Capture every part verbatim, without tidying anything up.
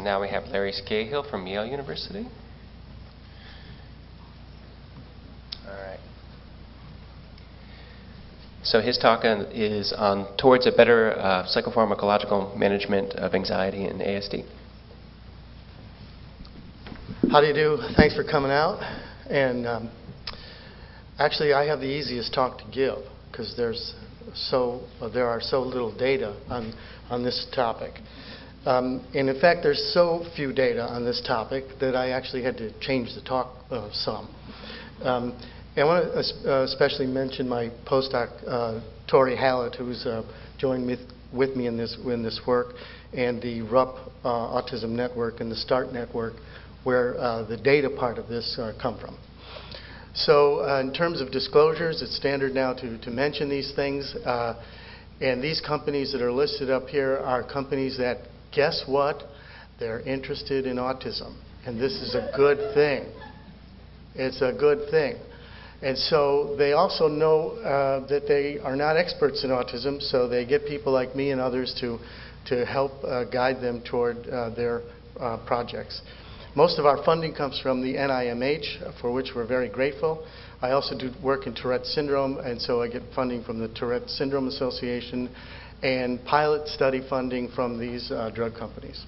now we have Larry Scahill from Yale University. All right. So his talk on, is on towards a better uh, psychopharmacological management of anxiety and A S D. How do you do? Thanks for coming out. And um, actually, I have the easiest talk to give because there's so uh, there are so little data on on this topic. Um, and in fact, there's so few data on this topic that I actually had to change the talk uh, some. Um, and I want to uh, especially mention my postdoc, uh, Tori Hallett, who's uh, joined me with me in this in this work, and the R U P uh, Autism Network and the START Network, where uh, the data part of this uh, come from. So uh, in terms of disclosures, it's standard now to, to mention these things. Uh, and these companies that are listed up here are companies that, guess what? They're interested in autism. And this is a good thing. It's a good thing. And so they also know uh, that they are not experts in autism, so they get people like me and others to, to help uh, guide them toward uh, their uh, projects. Most of our funding comes from the N I M H, for which we're very grateful. I also do work in Tourette syndrome, and so I get funding from the Tourette Syndrome Association and pilot study funding from these uh, drug companies.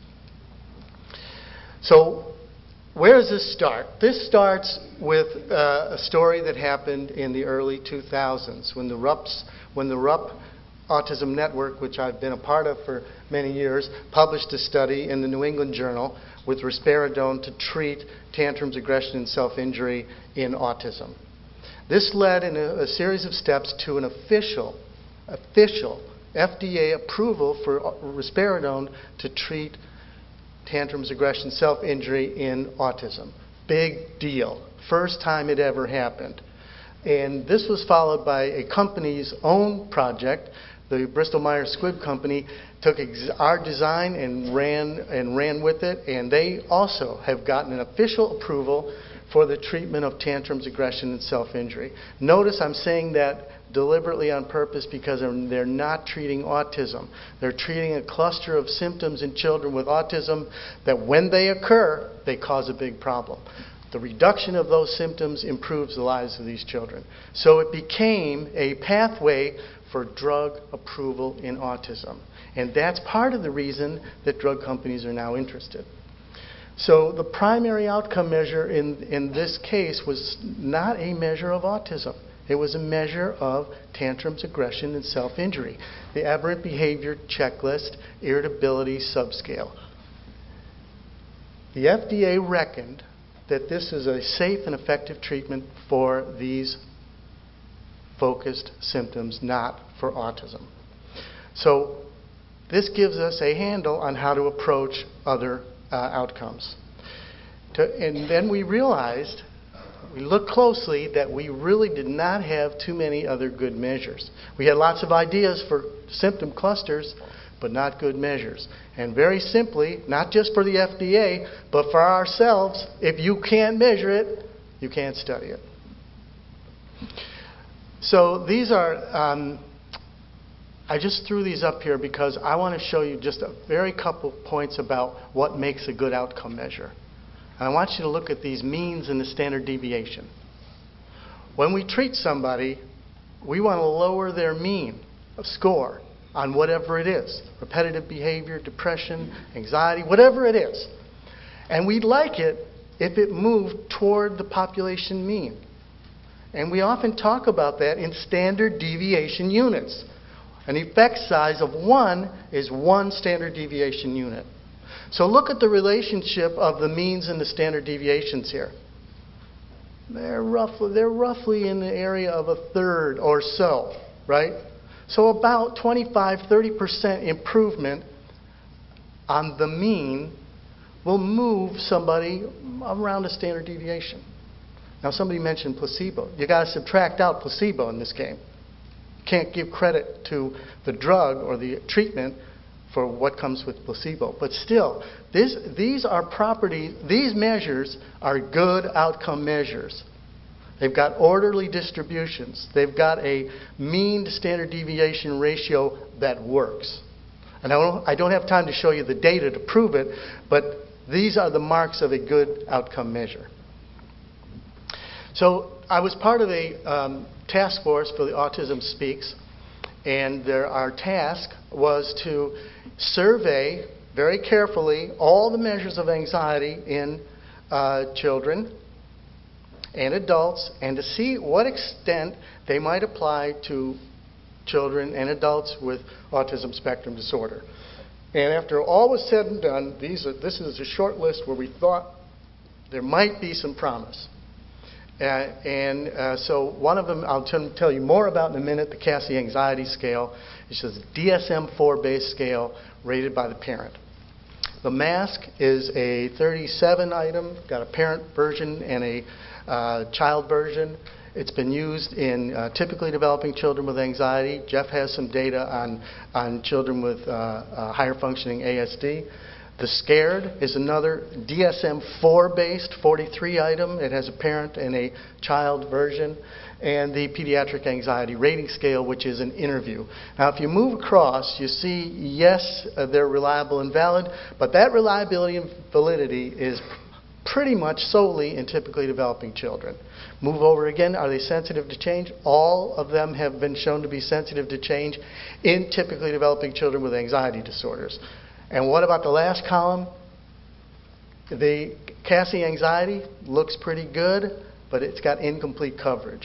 So where does this start? This starts with uh, a story that happened in the early two thousands when the R U Ps, when the R U P Autism Network, which I've been a part of for many years, published a study in the New England Journal with risperidone to treat tantrums, aggression, and self-injury in autism. This led in a, a series of steps to an official, official F D A approval for risperidone to treat tantrums, aggression, self-injury in autism. Big deal. First time it ever happened. And this was followed by a company's own project. The Bristol Myers Squibb company took ex our design and ran and ran with it, and they also have gotten an official approval for the treatment of tantrums, aggression, and self-injury. Notice I'm saying that deliberately on purpose because they're not treating autism. They're treating a cluster of symptoms in children with autism that when they occur, they cause a big problem. The reduction of those symptoms improves the lives of these children. So it became a pathway for drug approval in autism. And that's part of the reason that drug companies are now interested. So the primary outcome measure in, in this case was not a measure of autism. It was a measure of tantrums, aggression, and self-injury. The Aberrant Behavior Checklist Irritability Subscale. The F D A reckoned that this is a safe and effective treatment for these focused symptoms, not for autism. So this gives us a handle on how to approach other uh, outcomes. To, and then we realized, we looked closely, that we really did not have too many other good measures. We had lots of ideas for symptom clusters, but not good measures. And very simply, not just for the F D A, but for ourselves, if you can't measure it, you can't study it. So these are, um, I just threw these up here because I want to show you just a very couple points about what makes a good outcome measure. And I want you to look at these means and the standard deviation. When we treat somebody, we want to lower their mean of score on whatever it is, repetitive behavior, depression, anxiety, whatever it is. And we'd like it if it moved toward the population mean. And we often talk about that in standard deviation units. An effect size of one is one standard deviation unit. So look at the relationship of the means and the standard deviations here. They're roughly, they're roughly in the area of a third or so, right? So about twenty-five to thirty percent improvement on the mean will move somebody around a standard deviation. Now somebody mentioned placebo. You got to subtract out placebo in this game. Can't give credit to the drug or the treatment for what comes with placebo. But still, this, these are properties, these measures are good outcome measures. They've got orderly distributions. They've got a mean to standard deviation ratio that works. And I don't, I don't have time to show you the data to prove it, but These are the marks of a good outcome measure. So I was part of a um, task force for the Autism Speaks, and there, our task was to survey very carefully all the measures of anxiety in uh, children and adults, and to see what extent they might apply to children and adults with autism spectrum disorder. And after all was said and done, these are, this is a short list where we thought there might be some promise. Uh, and uh, so one of them I'll t- tell you more about in a minute, the Cassie Anxiety Scale. It's a D S M four based scale rated by the parent. The mask is a thirty-seven item, got a parent version and a uh, child version. It's been used in uh, typically developing children with anxiety. Jeff has some data on, on children with uh, uh, higher functioning A S D. The SCARED is another D S M four based forty-three item. It has a parent and a child version. And the Pediatric Anxiety Rating Scale, which is an interview. Now, if you move across, you see, yes, uh, they're reliable and valid, but that reliability and validity is pretty much solely in typically developing children. Move over again. Are they sensitive to change? All of them have been shown to be sensitive to change in typically developing children with anxiety disorders. And what about the last column? The Cassie Anxiety looks pretty good, but it's got incomplete coverage.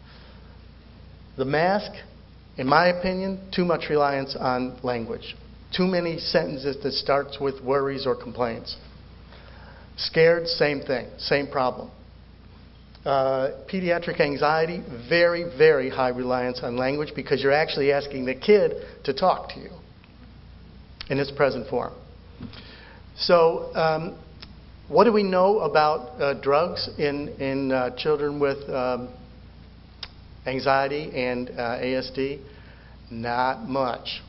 The mask, in my opinion, too much reliance on language. Too many sentences that starts with worries or complaints. SCARED, same thing, same problem. Uh, pediatric anxiety, very, very high reliance on language because you're actually asking the kid to talk to you in its present form. So um, what do we know about uh, drugs in, in uh, children with um, anxiety and uh, A S D? Not much.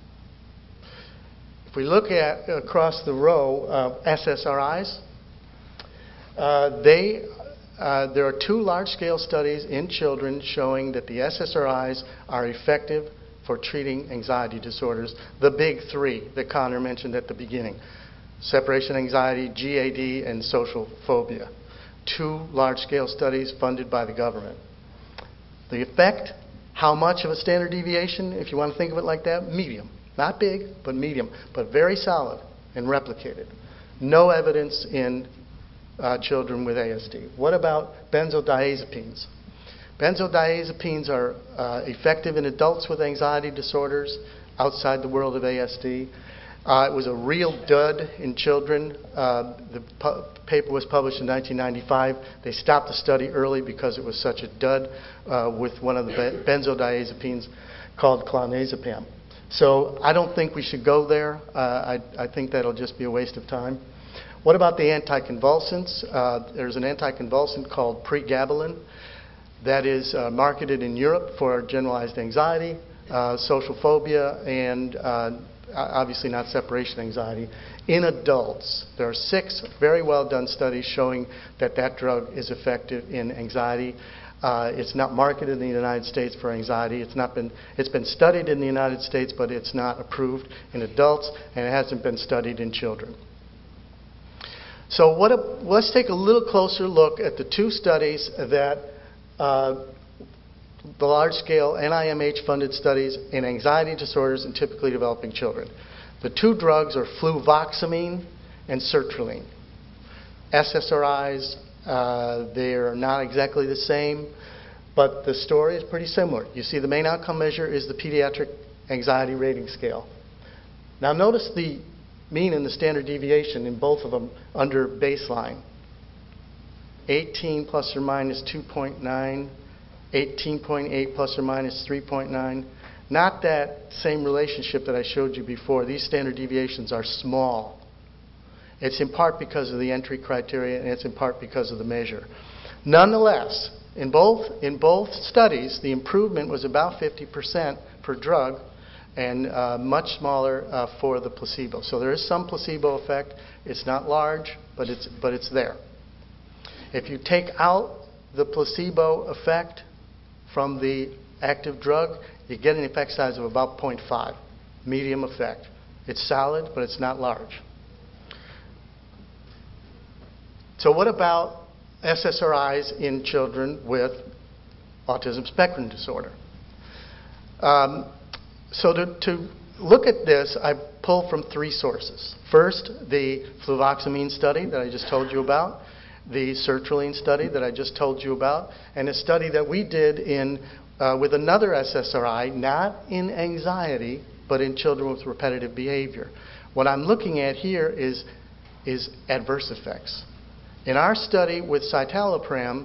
If we look at across the row of S S R Is, uh, they, uh, there are two large-scale studies in children showing that the S S R Is are effective for treating anxiety disorders, the big three that Connor mentioned at the beginning: separation anxiety, G A D, and social phobia. Two large-scale studies funded by the government. The effect, how much of a standard deviation, if you want to think of it like that? Medium. Not big, but medium, but very solid and replicated. No evidence in uh, children with A S D. What about benzodiazepines? Benzodiazepines are uh, effective in adults with anxiety disorders outside the world of A S D. Uh, it was a real dud in children. Uh, the pu- paper was published in nineteen ninety-five. They stopped the study early because it was such a dud uh, with one of the be- benzodiazepines called clonazepam. So I don't think we should go there. Uh, I, I think that'll just be a waste of time. What about the anticonvulsants? Uh, there's an anticonvulsant called pregabalin that is uh, marketed in Europe for generalized anxiety, uh, social phobia, and uh, obviously not separation anxiety. In adults, there are six very well done studies showing that that drug is effective in anxiety. Uh, it's not marketed in the United States for anxiety. It's not been. It's been studied in the United States, but it's not approved in adults, and it hasn't been studied in children. So what? A, let's take a little closer look at the two studies that uh, the large-scale N I M H-funded studies in anxiety disorders in typically developing children. The two drugs are fluvoxamine and sertraline. S S R Is, uh, they're not exactly the same, but the story is pretty similar. You see the main outcome measure is the Pediatric Anxiety Rating Scale. Now notice the mean and the standard deviation in both of them under baseline. eighteen plus or minus two point nine, eighteen point eight plus or minus three point nine. Not that same relationship that I showed you before. These standard deviations are small. It's in part because of the entry criteria, and it's in part because of the measure. Nonetheless, in both, in both studies, the improvement was about fifty percent per drug and uh, much smaller uh, for the placebo. So there is some placebo effect. It's not large, but it's, but it's there. If you take out the placebo effect from the active drug, you get an effect size of about zero point five, medium effect. It's solid, but it's not large. So what about S S R Is in children with autism spectrum disorder? Um, so to, to look at this, I pulled from three sources. First, the fluvoxamine study that I just told you about, the sertraline study that I just told you about, and a study that we did in, uh, with another S S R I, not in anxiety, but in children with repetitive behavior. What I'm looking at here is, is adverse effects. In our study with citalopram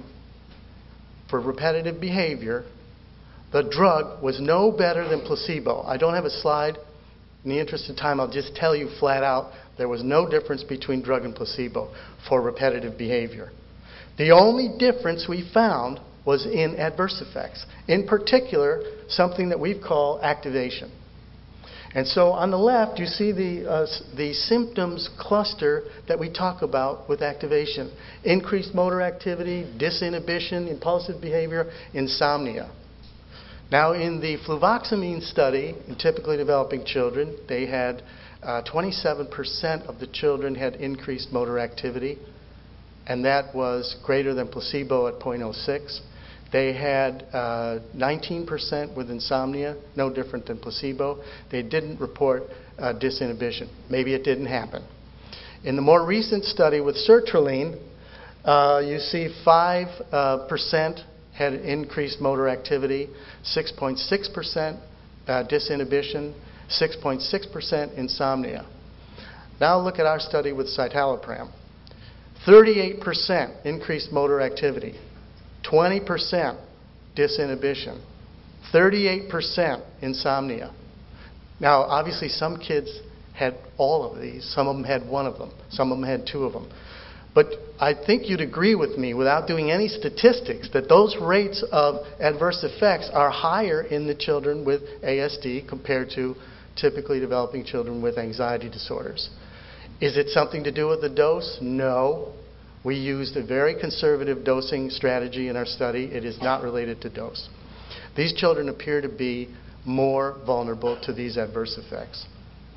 for repetitive behavior, the drug was no better than placebo. I don't have a slide. In the interest of time, I'll just tell you flat out, there was no difference between drug and placebo for repetitive behavior. The only difference we found was in adverse effects. In particular, something that we call activation. And so on the left, you see the, uh, the symptoms cluster that we talk about with activation. Increased motor activity, disinhibition, impulsive behavior, insomnia. Now, in the fluvoxamine study, in typically developing children, they had uh, twenty-seven percent of the children had increased motor activity, and that was greater than placebo at zero point zero six. They had uh, nineteen percent with insomnia, no different than placebo. They didn't report uh, disinhibition. Maybe it didn't happen. In the more recent study with sertraline, uh, you see five percent uh, had increased motor activity, six point six percent uh, disinhibition, six point six percent insomnia. Now look at our study with citalopram. thirty-eight percent increased motor activity, twenty percent disinhibition, thirty-eight percent insomnia. Now, obviously, some kids had all of these. Some of them had one of them. Some of them had two of them. But I think you'd agree with me, without doing any statistics, that those rates of adverse effects are higher in the children with A S D compared to typically developing children with anxiety disorders. Is it something to do with the dose? No. We used a very conservative dosing strategy in our study. It is not related to dose. These children appear to be more vulnerable to these adverse effects.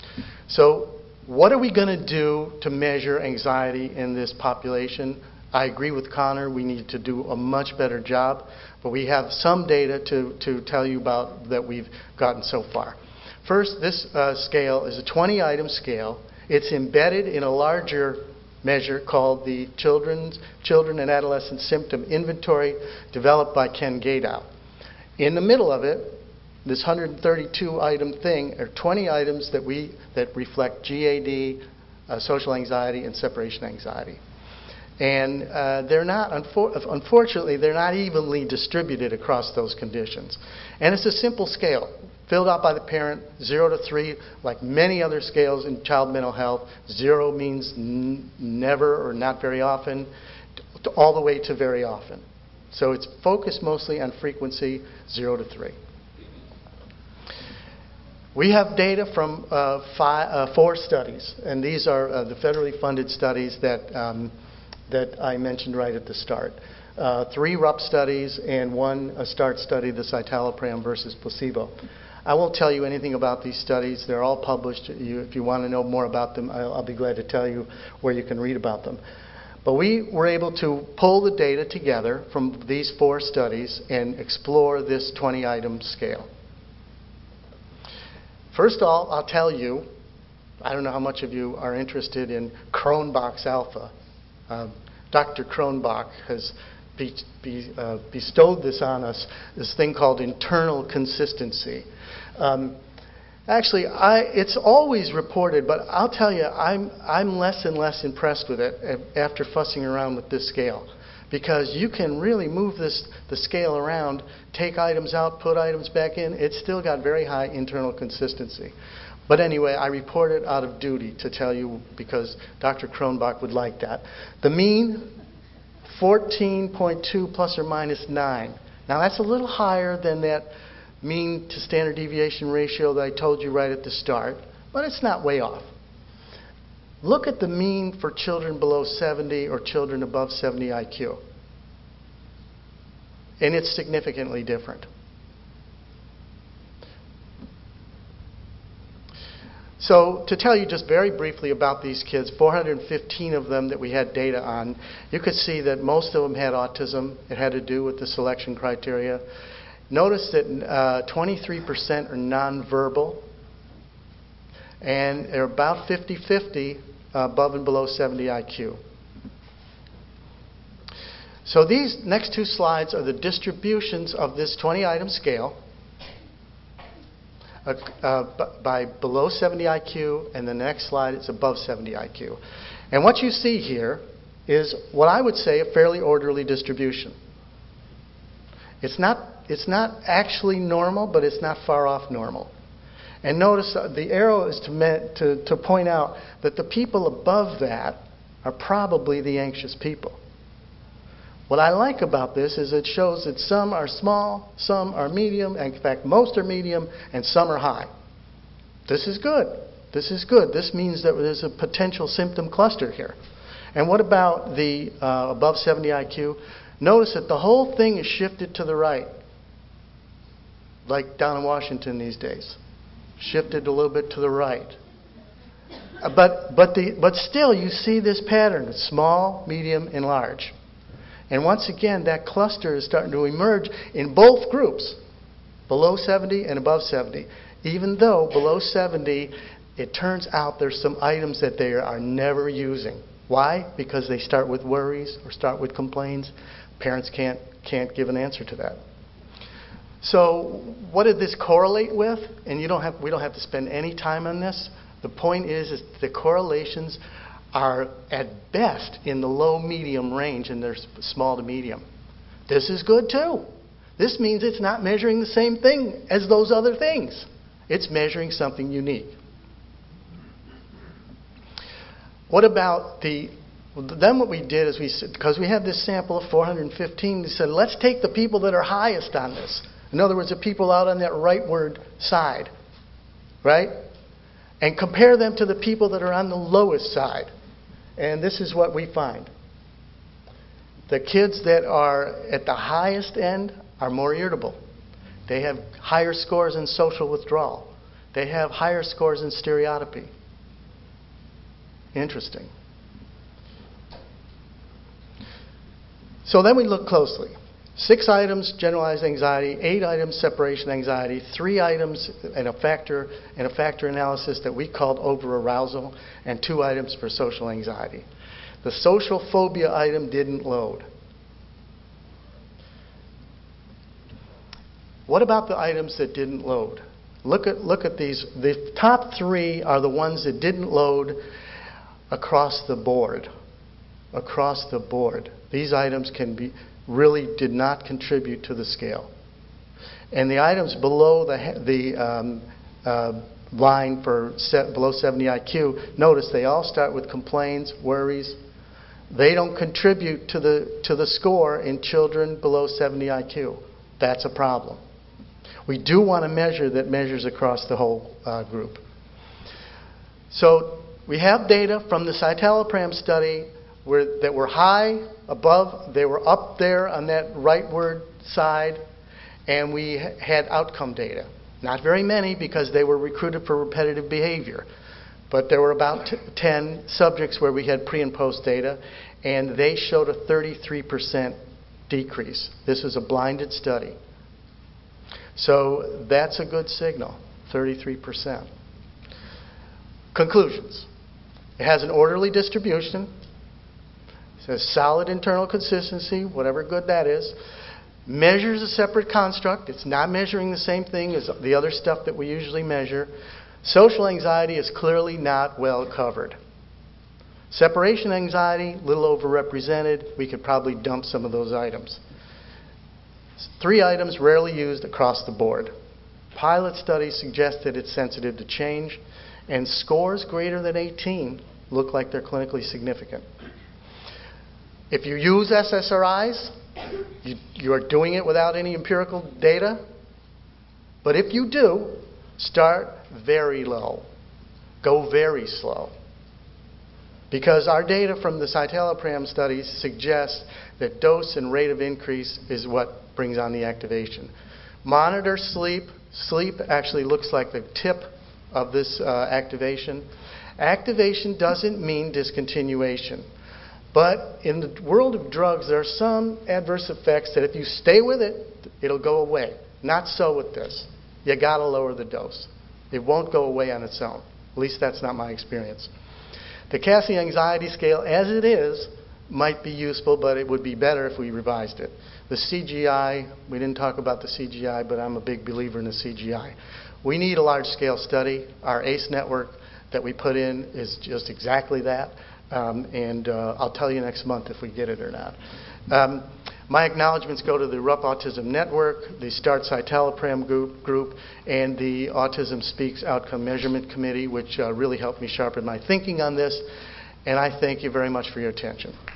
So what are we going to do to measure anxiety in this population? I agree with Connor. We need to do a much better job. But we have some data to, to tell you about that we've gotten so far. First, this uh, scale is a twenty item scale. It's embedded in a larger measure called the Children's, Children and Adolescent Symptom Inventory, developed by Ken Gadow. In the middle of it, this one hundred thirty-two item thing are twenty items that we that reflect G A D, uh, social anxiety, and separation anxiety. And uh, they're not, unfor unfortunately, they're not evenly distributed across those conditions. And it's a simple scale, filled out by the parent, zero to three, like many other scales in child mental health. Zero means n never or not very often, to all the way to very often. So it's focused mostly on frequency, zero to three. We have data from uh, five, uh, four studies, and these are uh, the federally funded studies that, um, that I mentioned right at the start. Uh, three R U P studies and one a START study, the citalopram versus placebo. I won't tell you anything about these studies. They're all published. You, if you want to know more about them, I'll, I'll be glad to tell you where you can read about them. But we were able to pull the data together from these four studies and explore this twenty item scale. First of all, I'll tell you, I don't know how much of you are interested in Cronbach's alpha. Uh, Doctor Cronbach has be, be, uh, bestowed this on us, this thing called internal consistency. Um, actually, I, it's always reported, but I'll tell you, I'm, I'm less and less impressed with it after fussing around with this scale. Because you can really move this, the scale around, take items out, put items back in. It's still got very high internal consistency. But anyway, I report it out of duty to tell you because Doctor Cronbach would like that. The mean, fourteen point two plus or minus nine. Now that's a little higher than that mean to standard deviation ratio that I told you right at the start, but it's not way off. Look at the mean for children below seventy or children above seventy I Q. And it's significantly different. So to tell you just very briefly about these kids, four hundred fifteen of them that we had data on, you could see that most of them had autism. It had to do with the selection criteria. Notice that uh, twenty-three percent are nonverbal, and they're about fifty fifty uh, above and below seventy I Q. So these next two slides are the distributions of this twenty-item scale uh, uh, by below seventy I Q, and the next slide is above seventy I Q. And what you see here is what I would say a fairly orderly distribution. It's not, it's not actually normal, but it's not far off normal. And notice uh, the arrow is to, me- to, to point out that the people above that are probably the anxious people. What I like about this is it shows that some are small, some are medium, and in fact most are medium, and some are high. This is good. This is good. This means that there's a potential symptom cluster here. And what about the uh, above seventy I Q? Notice that the whole thing is shifted to the right, like down in Washington these days. Shifted a little bit to the right. Uh, but, but, the, but still, you see this pattern, small, medium, and large. And once again, that cluster is starting to emerge in both groups, below seventy and above seventy. Even though below seventy, it turns out there's some items that they are never using. Why? Because they start with worries or start with complaints. Parents can't, can't give an answer to that. So what did this correlate with? And you don't have, we don't have to spend any time on this. The point is, is the correlations are at best in the low-medium range, and they're small to medium. This is good too. This means it's not measuring the same thing as those other things. It's measuring something unique. What about the, then what we did is we, because we had this sample of four hundred fifteen, we said, let's take the people that are highest on this. In other words, the people out on that rightward side, right? And compare them to the people that are on the lowest side. And this is what we find. The kids that are at the highest end are more irritable. They have higher scores in social withdrawal. They have higher scores in stereotypy. Interesting. So then we look closely. Six items, generalized anxiety. Eight items, separation anxiety. Three items in a factor in a factor analysis that we called over-arousal, and two items for social anxiety. The social phobia item didn't load. What about the items that didn't load? Look at look at these. The top three are the ones that didn't load across the board. Across the board. These items can be really did not contribute to the scale. And the items below the, the um, uh, line for set, below seventy I Q, notice they all start with complaints, worries. They don't contribute to the, to the score in children below seventy I Q. That's a problem. We do want to measure that measures across the whole uh, group. So we have data from the citalopram study where, that were high, above, they were up there on that rightward side, and we had outcome data. Not very many because they were recruited for repetitive behavior. But there were about t- ten subjects where we had pre and post data, and they showed a thirty-three percent decrease. This was a blinded study. So that's a good signal, thirty-three percent. Conclusions. It has an orderly distribution. It has solid internal consistency, whatever good that is. Measures a separate construct. It's not measuring the same thing as the other stuff that we usually measure. Social anxiety is clearly not well covered. Separation anxiety, a little overrepresented. We could probably dump some of those items. Three items rarely used across the board. Pilot studies suggest that it's sensitive to change, and scores greater than eighteen look like they're clinically significant. If you use S S R Is, you, you are doing it without any empirical data. But if you do, start very low. Go very slow. Because our data from the citalopram studies suggests that dose and rate of increase is what brings on the activation. Monitor sleep. Sleep actually looks like the tip of this uh, activation. Activation doesn't mean discontinuation. But in the world of drugs, there are some adverse effects that if you stay with it, it'll go away. Not so with this. You got to lower the dose. It won't go away on its own. At least that's not my experience. The C A S I Anxiety Scale, as it is, might be useful, but it would be better if we revised it. The C G I, we didn't talk about the C G I, but I'm a big believer in the C G I. We need a large-scale study. Our ACE network that we put in is just exactly that, um, and uh, I'll tell you next month if we get it or not. Um, my acknowledgments go to the R U P Autism Network, the START Citalopram group, group, and the Autism Speaks Outcome Measurement Committee, which uh, really helped me sharpen my thinking on this, and I thank you very much for your attention.